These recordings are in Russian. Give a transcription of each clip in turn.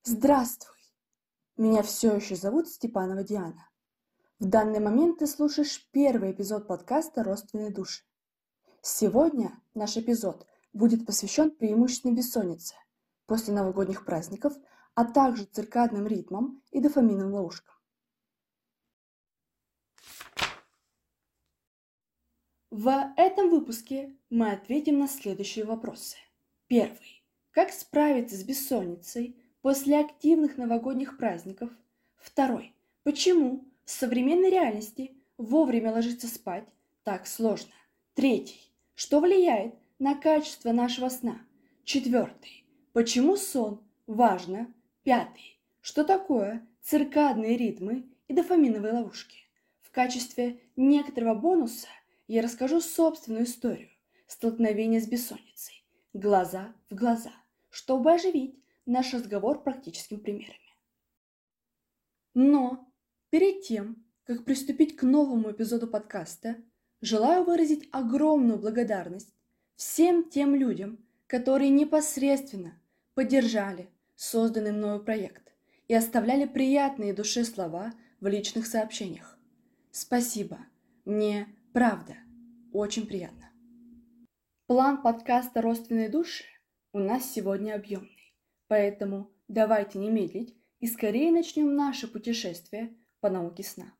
Здравствуй! Меня все еще зовут Степанова Диана. В данный момент ты слушаешь первый эпизод подкаста «Родственные души». Сегодня наш эпизод будет посвящен преимущественно бессоннице после новогодних праздников, а также циркадным ритмам и дофаминовым ловушкам. В этом выпуске мы ответим на следующие вопросы. Первый. Как справиться с бессонницей после активных новогодних праздников? Второй. Почему в современной реальности вовремя ложиться спать так сложно? Третий. Что влияет на качество нашего сна? Четвертый. Почему сон важно? Пятый. Что такое циркадные ритмы и дофаминовые ловушки? В качестве некоторого бонуса я расскажу собственную историю столкновения с бессонницей, глаза в глаза, чтобы оживить наш разговор практическими примерами. Но перед тем, как приступить к новому эпизоду подкаста, желаю выразить огромную благодарность всем тем людям, которые непосредственно поддержали созданный мною проект и оставляли приятные душе слова в личных сообщениях. Спасибо, мне правда очень приятно. План подкаста «Родственные души» у нас сегодня объемный, поэтому давайте не медлить и скорее начнем наше путешествие по науке сна.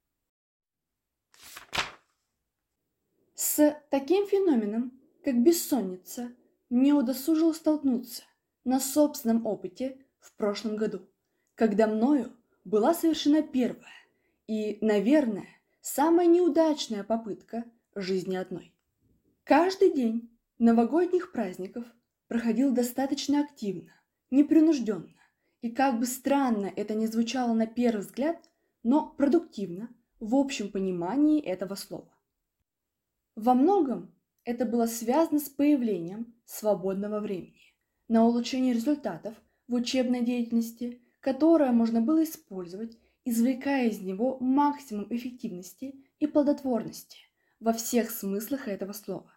С таким феноменом, как бессонница, мне удосужилось столкнуться на собственном опыте в прошлом году, когда мною была совершена первая и, наверное, самая неудачная попытка жизни одной. Каждый день новогодних праздников проходил достаточно активно, непринужденно и, как бы странно это ни звучало на первый взгляд, но продуктивно в общем понимании этого слова. Во многом это было связано с появлением свободного времени на улучшение результатов в учебной деятельности, которое можно было использовать, извлекая из него максимум эффективности и плодотворности во всех смыслах этого слова.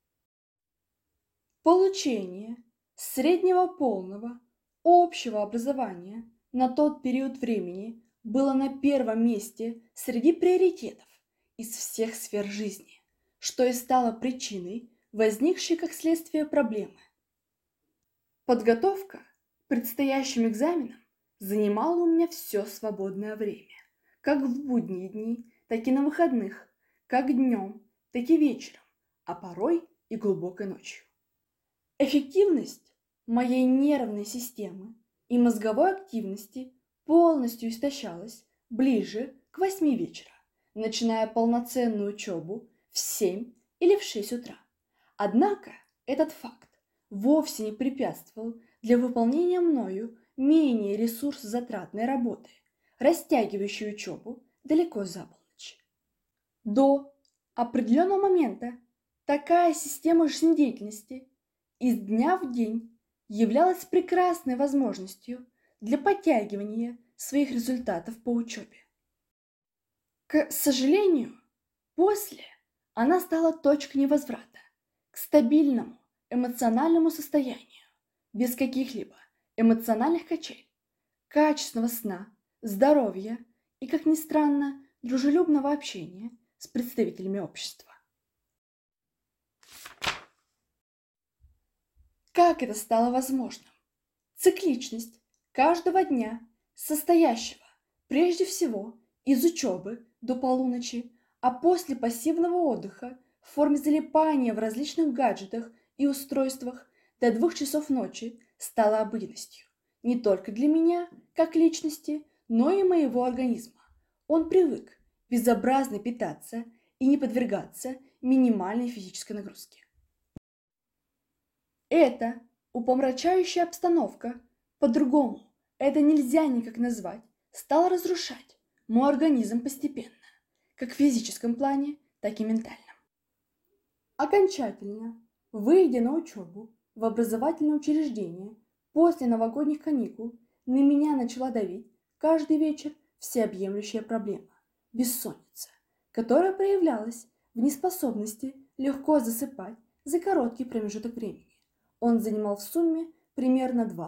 Получение среднего полного общего образования на тот период времени было на первом месте среди приоритетов из всех сфер жизни, что и стало причиной возникшей как следствие проблемы. Подготовка к предстоящим экзаменам занимала у меня все свободное время, как в будние дни, так и на выходных, как днем, так и вечером, а порой и глубокой ночью. Эффективность моей нервной системы и мозговой активности полностью истощалась ближе к 8 вечера, начиная полноценную учебу в 7 или в 6 утра. Однако этот факт вовсе не препятствовал для выполнения мною менее ресурсозатратной работы, растягивающей учебу далеко за полночь. До определенного момента такая система жизнедеятельности из дня в день являлась прекрасной возможностью для подтягивания своих результатов по учебе. К сожалению, после она стала точкой невозврата к стабильному эмоциональному состоянию, без каких-либо эмоциональных качелей, качественного сна, здоровья и, как ни странно, дружелюбного общения с представителями общества. Как это стало возможным? Цикличность каждого дня, состоящего прежде всего из учебы до полуночи, а после пассивного отдыха в форме залипания в различных гаджетах и устройствах до 2 часов ночи, стала обыденностью не только для меня, как личности, но и моего организма. Он привык безобразно питаться и не подвергаться минимальной физической нагрузке. Эта упомрачающая обстановка, по-другому это нельзя никак назвать, стала разрушать мой организм постепенно, как в физическом плане, так и ментальном. Окончательно, выйдя на учебу в образовательное учреждение после новогодних каникул, на меня начала давить каждый вечер всеобъемлющая проблема – бессонница, которая проявлялась в неспособности легко засыпать за короткий промежуток времени. Он занимал в сумме примерно 2,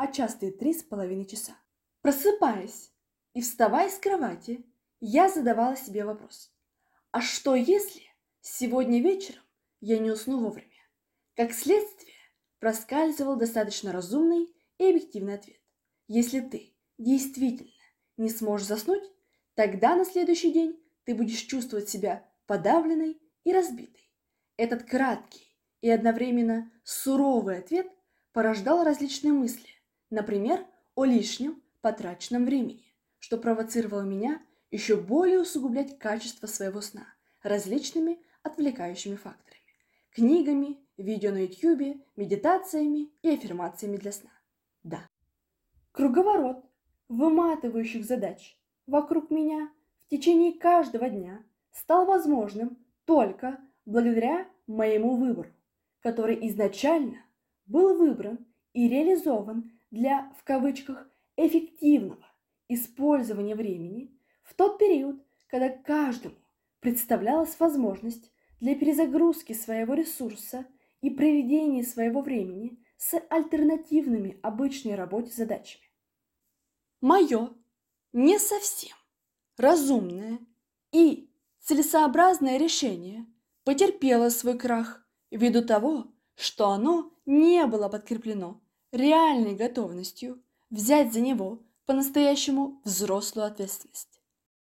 а часто и 3,5 часа. Просыпаясь и вставая с кровати, я задавала себе вопрос: а что если сегодня вечером я не усну вовремя? Как следствие, проскальзывал достаточно разумный и объективный ответ: если ты действительно не сможешь заснуть, тогда на следующий день ты будешь чувствовать себя подавленной и разбитой. Этот краткий и одновременно суровый ответ порождал различные мысли, например, о лишнем потраченном времени, что провоцировало меня еще более усугублять качество своего сна различными отвлекающими факторами: книгами, видео на YouTube, медитациями и аффирмациями для сна. Да, круговорот выматывающих задач вокруг меня в течение каждого дня стал возможным только благодаря моему выбору, который изначально был выбран и реализован для, в кавычках, эффективного использования времени в тот период, когда каждому представлялась возможность для перезагрузки своего ресурса и проведения своего времени с альтернативными обычной работе задачами. Мое не совсем разумное и целесообразное решение потерпело свой крах ввиду того, что оно не было подкреплено реальной готовностью взять за него по-настоящему взрослую ответственность.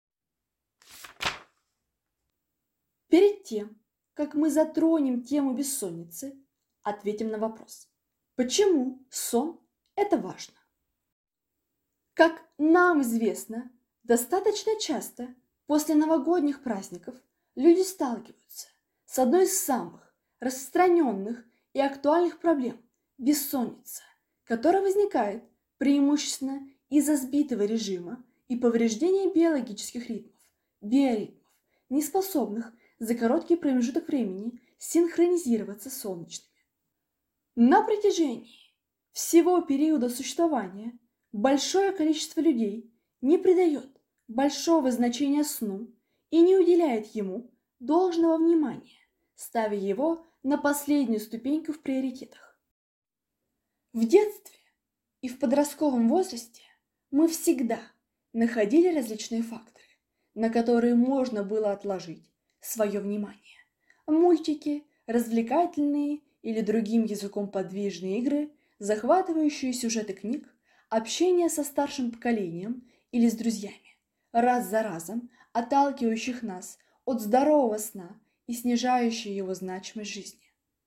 Перед тем, как мы затронем тему бессонницы, ответим на вопрос: почему сон – это важно? Как нам известно, достаточно часто после новогодних праздников люди сталкиваются с одной из самых распространенных и актуальных проблем – бессонница, которая возникает преимущественно из-за сбитого режима и повреждения биологических ритмов, биоритмов, неспособных за короткий промежуток времени синхронизироваться с солнечными. На протяжении всего периода существования большое количество людей не придает большого значения сну и не уделяет ему должного внимания, ставя его на последнюю ступеньку в приоритетах. В детстве и в подростковом возрасте мы всегда находили различные факторы, на которые можно было отложить свое внимание. Мультики, развлекательные или другим языком подвижные игры, захватывающие сюжеты книг, общение со старшим поколением или с друзьями, раз за разом отталкивающих нас от здорового сна и снижающие его значимость в жизни.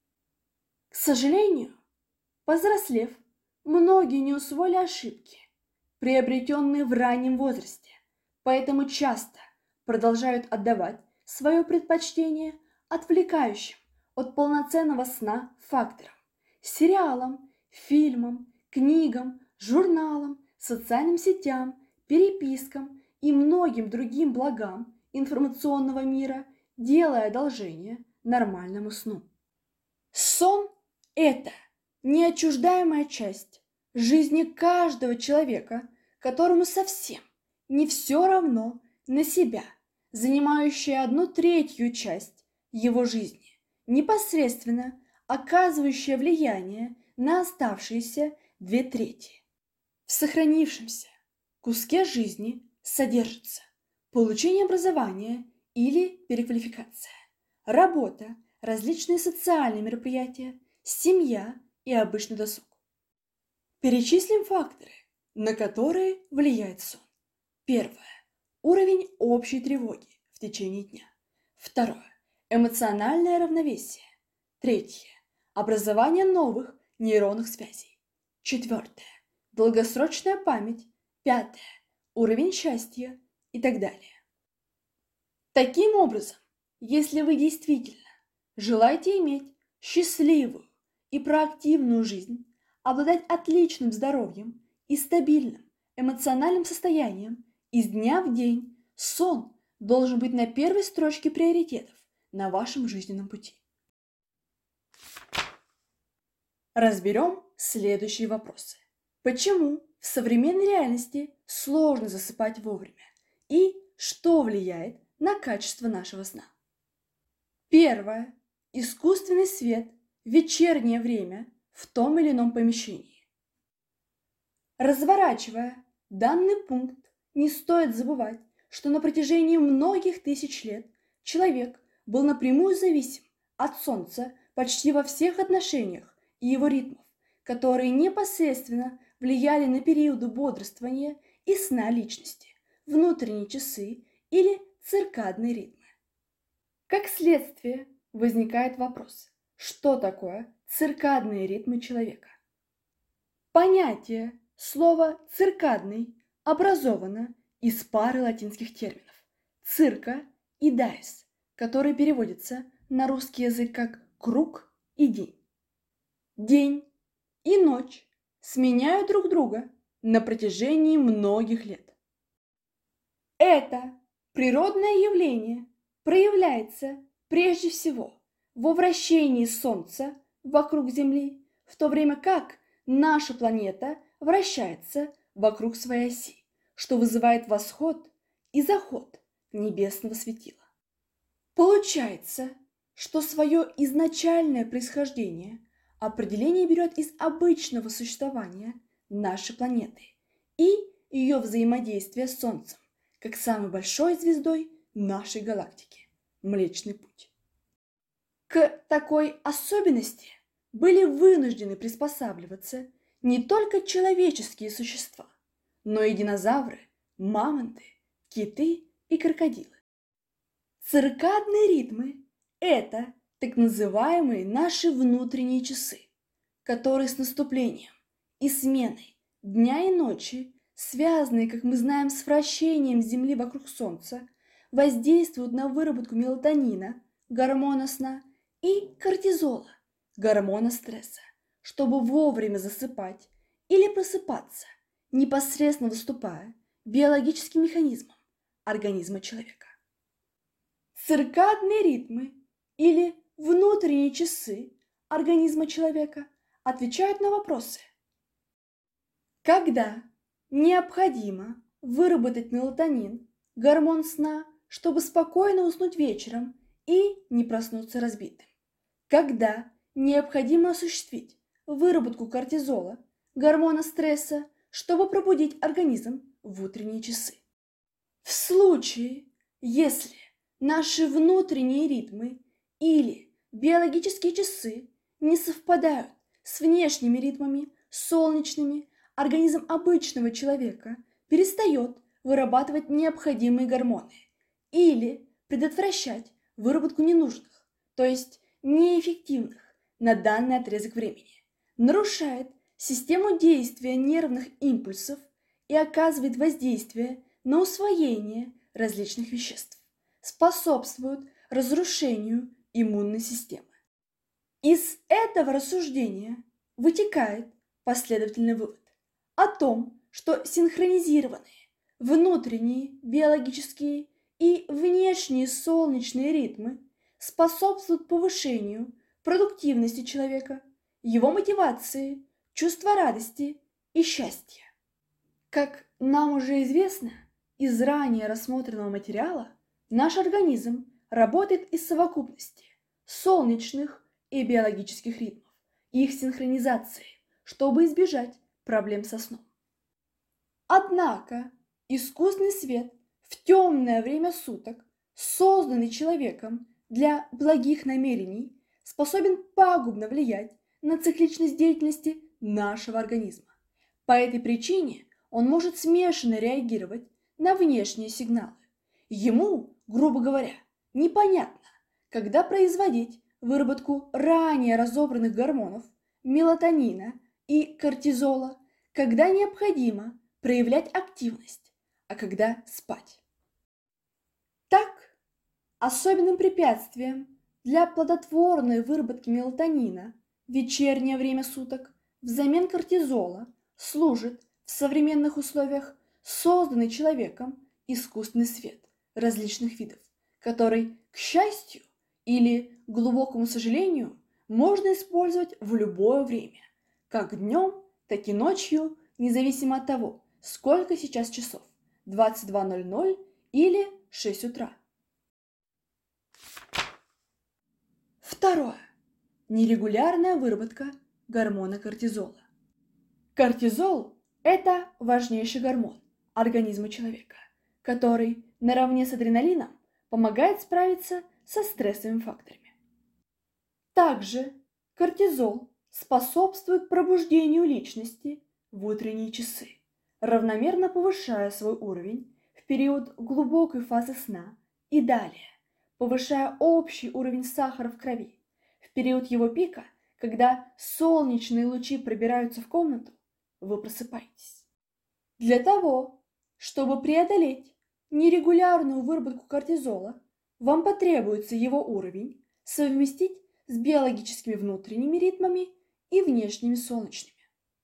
К сожалению, повзрослев, многие не усвоили ошибки, приобретенные в раннем возрасте, поэтому часто продолжают отдавать свое предпочтение отвлекающим от полноценного сна факторам: сериалам, фильмам, книгам, журналам, социальным сетям, перепискам и многим другим благам информационного мира, делая одолжение нормальному сну. Сон – это неотчуждаемая часть жизни каждого человека, которому совсем не все равно на себя, занимающая 1/3 часть его жизни, непосредственно оказывающая влияние на оставшиеся 2/3. В сохранившемся куске жизни содержится получение образования или переквалификация, работа, различные социальные мероприятия, семья и обычный досуг. Перечислим факторы, на которые влияет сон. Первое. Уровень общей тревоги в течение дня. Второе. Эмоциональное равновесие. Третье. Образование новых нейронных связей. Четвертое. Долгосрочная память. Пятое. Уровень счастья и так далее. Таким образом, если вы действительно желаете иметь счастливую и проактивную жизнь, обладать отличным здоровьем и стабильным эмоциональным состоянием, из дня в день сон должен быть на первой строчке приоритетов на вашем жизненном пути. Разберем следующие вопросы. Почему в современной реальности сложно засыпать вовремя? И что влияет на качество нашего сна? Первое. Искусственный свет в вечернее время в том или ином помещении. Разворачивая данный пункт, не стоит забывать, что на протяжении многих тысяч лет человек был напрямую зависим от Солнца почти во всех отношениях и его ритмов, которые непосредственно влияли на периоды бодрствования и сна личности, внутренние часы или циркадные ритмы. Как следствие, возникает вопрос, что такое циркадные ритмы человека? Понятие слова «циркадный» образовано из пары латинских терминов «цирка» и «дайс», который переводится на русский язык как «круг» и «день». День и ночь сменяют друг друга на протяжении многих лет. Это природное явление проявляется прежде всего во вращении Солнца вокруг Земли, в то время как наша планета вращается вокруг своей оси, что вызывает восход и заход небесного светила. Получается, что свое изначальное происхождение определение берет из обычного существования нашей планеты и ее взаимодействия с Солнцем, как самой большой звездой нашей галактики – Млечный Путь. К такой особенности были вынуждены приспосабливаться не только человеческие существа, но и динозавры, мамонты, киты и крокодилы. Циркадные ритмы – это так называемые наши внутренние часы, которые с наступлением и сменой дня и ночи, связанные, как мы знаем, с вращением Земли вокруг Солнца, воздействуют на выработку мелатонина, гормона сна, и кортизола, гормона стресса, чтобы вовремя засыпать или просыпаться, непосредственно выступая биологическим механизмом организма человека. Циркадные ритмы или внутренние часы организма человека отвечают на вопросы: когда необходимо выработать мелатонин, гормон сна, чтобы спокойно уснуть вечером и не проснуться разбитым? Когда необходимо осуществить выработку кортизола, гормона стресса, чтобы пробудить организм в утренние часы? В случае, если наши внутренние ритмы или биологические часы не совпадают с внешними ритмами, солнечными, организм обычного человека перестает вырабатывать необходимые гормоны или предотвращать выработку ненужных, то есть неэффективных на данный отрезок времени, нарушает систему действия нервных импульсов и оказывает воздействие на усвоение различных веществ, способствует разрушению иммунной системы. Из этого рассуждения вытекает последовательный вывод о том, что синхронизированные внутренние биологические и внешние солнечные ритмы способствуют повышению продуктивности человека, его мотивации, чувства радости и счастья. Как нам уже известно из ранее рассмотренного материала, наш организм работает из совокупности солнечных и биологических ритмов и их синхронизации, чтобы избежать проблем со сном. Однако искусственный свет в темное время суток, созданный человеком для благих намерений, способен пагубно влиять на цикличность деятельности нашего организма. По этой причине он может смешанно реагировать на внешние сигналы. Ему, грубо говоря, непонятно, когда производить выработку ранее разобранных гормонов, мелатонина и кортизола, когда необходимо проявлять активность, а когда спать. Так, особенным препятствием для плодотворной выработки мелатонина в вечернее время суток взамен кортизола служит в современных условиях созданный человеком искусственный свет различных видов, который, к счастью или глубокому сожалению, можно использовать в любое время, как днем, так и ночью, независимо от того, сколько сейчас часов – 22:00 или 6 утра. Второе. Нерегулярная выработка гормона кортизола. Кортизол Это важнейший гормон организма человека, который наравне с адреналином помогает справиться со стрессовыми факторами. Также кортизол способствует пробуждению личности в утренние часы, равномерно повышая свой уровень в период глубокой фазы сна и далее, повышая общий уровень сахара в крови в период его пика, когда солнечные лучи пробираются в комнату, вы просыпаетесь. Для того, чтобы преодолеть нерегулярную выработку кортизола, вам потребуется его уровень совместить с биологическими внутренними ритмами и внешними солнечными.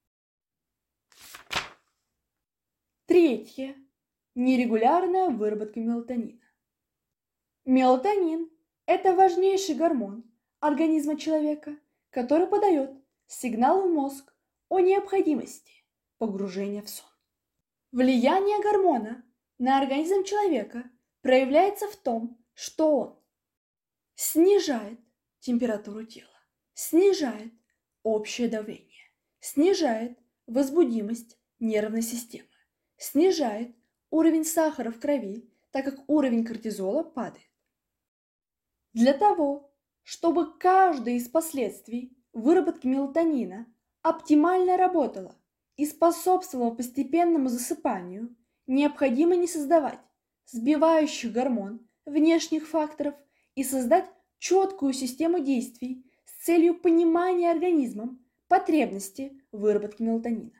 Третье. Нерегулярная выработка мелатонина. Мелатонин – это важнейший гормон организма человека, который подает сигналы в мозг о необходимости погружения в сон. Влияние гормона на организм человека проявляется в том, что он снижает температуру тела, снижает общее давление, снижает возбудимость нервной системы, снижает уровень сахара в крови, так как уровень кортизола падает. Для того, чтобы каждое из последствий выработки мелатонина оптимально работало и способствовало постепенному засыпанию, необходимо не создавать сбивающих гормон внешних факторов и создать четкую систему действий с целью понимания организмом потребности выработки мелатонина.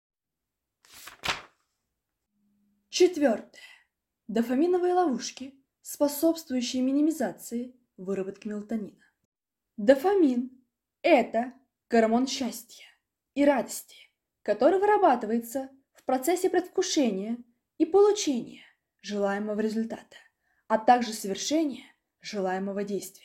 Четвертое. Дофаминовые ловушки, способствующие минимизации выработки мелатонина. Дофамин – это гормон счастья и радости, который вырабатывается в процессе предвкушения и получения желаемого результата, а также совершения желаемого действия.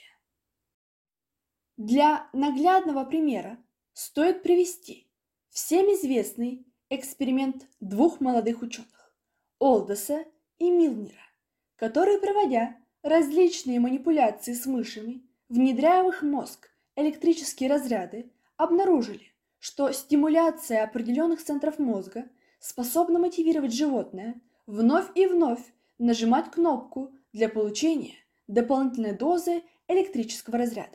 Для наглядного примера стоит привести всем известный эксперимент двух молодых ученых – Олдоса и Милнера, которые, проводя различные манипуляции с мышами, внедряя в их мозг электрические разряды, обнаружили, что стимуляция определенных центров мозга способна мотивировать животное вновь и вновь нажимать кнопку для получения дополнительной дозы электрического разряда.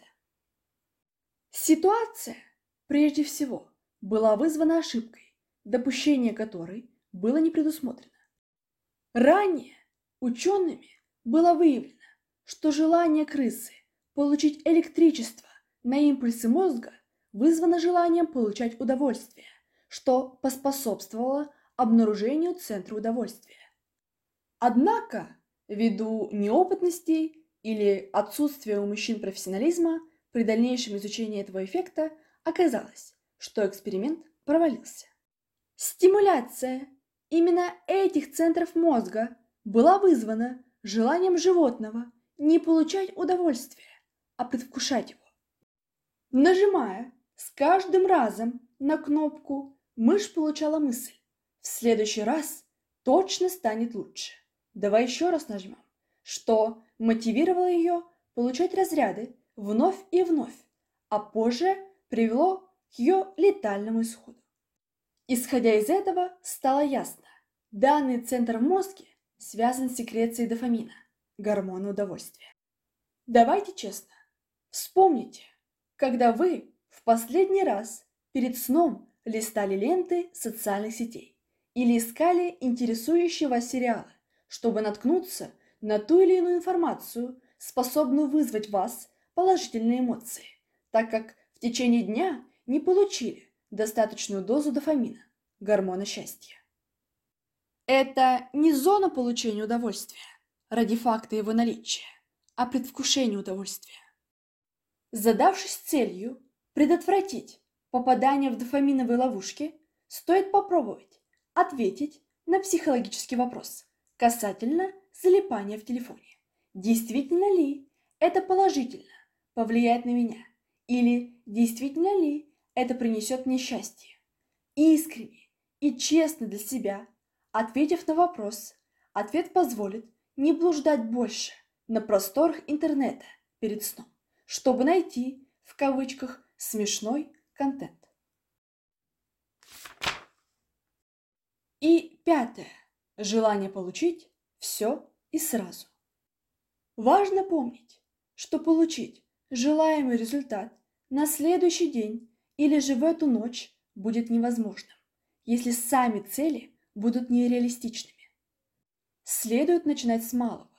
Ситуация, прежде всего, была вызвана ошибкой, допущение которой было не предусмотрено. Ранее учеными было выявлено, что желание крысы получить электричество на импульсы мозга вызвано желанием получать удовольствие, что поспособствовало обнаружению центра удовольствия. Однако, ввиду неопытности или отсутствия у мужчин профессионализма, при дальнейшем изучении этого эффекта оказалось, что эксперимент провалился. Стимуляция именно этих центров мозга была вызвана желанием животного не получать удовольствие, а предвкушать его. Нажимая с каждым разом на кнопку, мышь получала мысль: в следующий раз точно станет лучше. Давай еще раз нажмем, что мотивировало ее получать разряды вновь и вновь, а позже привело к ее летальному исходу. Исходя из этого, стало ясно: данный центр в мозге связан с секрецией дофамина, гормона удовольствия. Давайте честно, вспомните, когда вы в последний раз перед сном листали ленты социальных сетей или искали интересующие вас сериалы, чтобы наткнуться на ту или иную информацию, способную вызвать в вас положительные эмоции, так как в течение дня не получили достаточную дозу дофамина, гормона счастья. Это не зона получения удовольствия ради факта его наличия, а предвкушение удовольствия. Задавшись целью предотвратить попадание в дофаминовые ловушки, стоит попробовать ответить на психологический вопрос касательно залипания в телефоне. Действительно ли это положительно повлияет на меня? Или действительно ли это принесет мне счастье? Искренне и честно для себя, ответив на вопрос, ответ позволит не блуждать больше на просторах интернета перед сном, чтобы найти, в кавычках, смешной контент. И пятое. Желание получить все и сразу. Важно помнить, что получить желаемый результат на следующий день или же в эту ночь будет невозможным, если сами цели будут нереалистичными. Следует начинать с малого.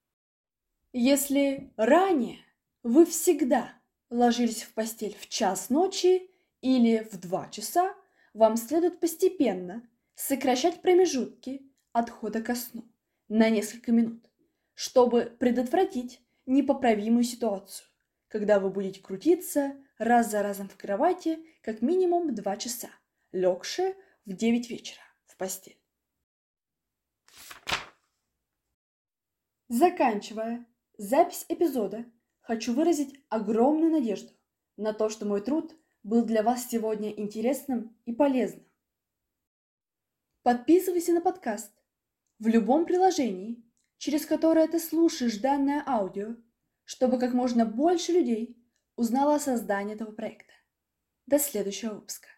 Если ранее вы всегда ложились в постель в час ночи или в 2 часа, вам следует постепенно сокращать промежутки отхода ко сну на несколько минут, чтобы предотвратить непоправимую ситуацию, когда вы будете крутиться раз за разом в кровати как минимум 2 часа, легшие в 9 вечера в постель. Заканчивая запись эпизода, хочу выразить огромную надежду на то, что мой труд был для вас сегодня интересным и полезным. Подписывайся на подкаст в любом приложении, через которое ты слушаешь данное аудио, чтобы как можно больше людей узнало о создании этого проекта. До следующего выпуска.